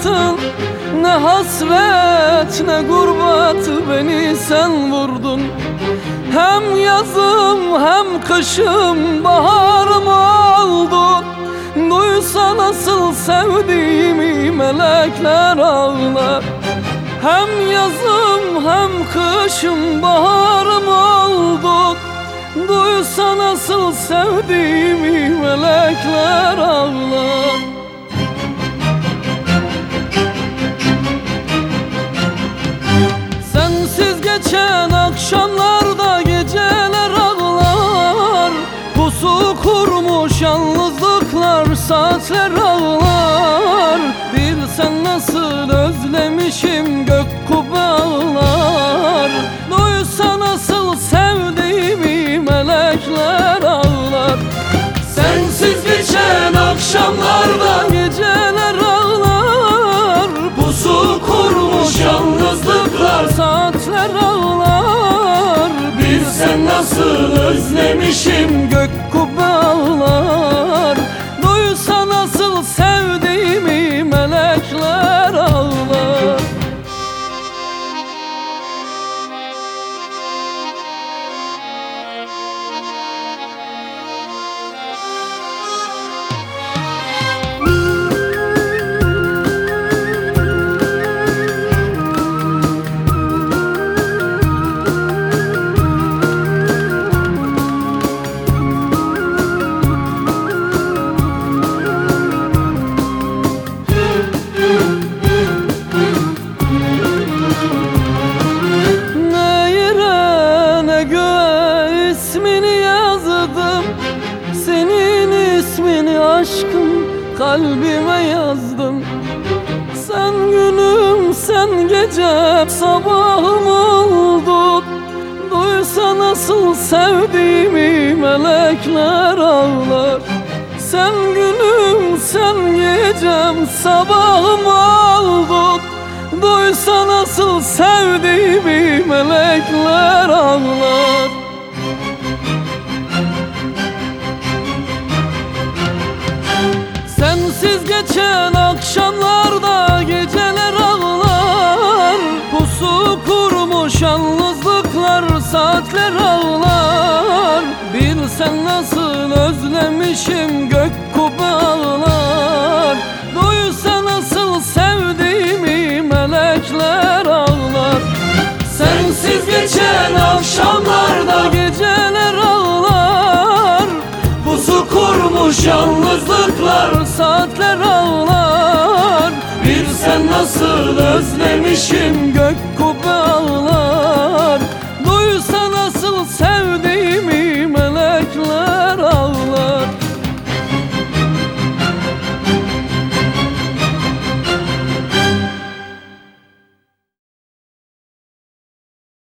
hayatın, ne hasret ne gurbet beni sen vurdun. Hem yazım hem kışım baharım oldun. Duysa nasıl sevdiğimi melekler ağlar. Hem yazım hem kışım baharım oldun. Duysa nasıl sevdiğimi melekler ağlar. Sensiz geçen akşamlarda geceler ağlar. Pusu kurmuş yalnızlıklar saatler ağlar. Bilsen nasıl özlemişim gök kubbeler. Duysa nasıl sevdiğimi melekler ağlar. Sensiz geçen akşamlarda geceler ağlar. Pusu kurmuş yalnızlıklar saatler ağlar. Bilsen nasıl özlemişim gök kubbeler. Duysa nasıl sevdiğimi melekler ağlar. Aşkım kalbime yazdım. Sen günüm sen gecem sabahım oldun. Duysa nasıl sevdiğimi melekler ağlar. Sen günüm sen gecem sabahım oldun. Duysa nasıl sevdiğimi melekler ağlar. Sensiz geçen akşamlarda geceler ağlar. Pusu kurmuş yalnızlıklar saatler ağlar. Bilsen nasıl özlemişim gök kubbeler. Duysa nasıl sevdiğimi melekler ağlar. Sensiz geçen akşamlarda geceler ağlar. Pusu kurmuş yalnızlıklar saatler ağlar. Bilsen nasıl özlemişim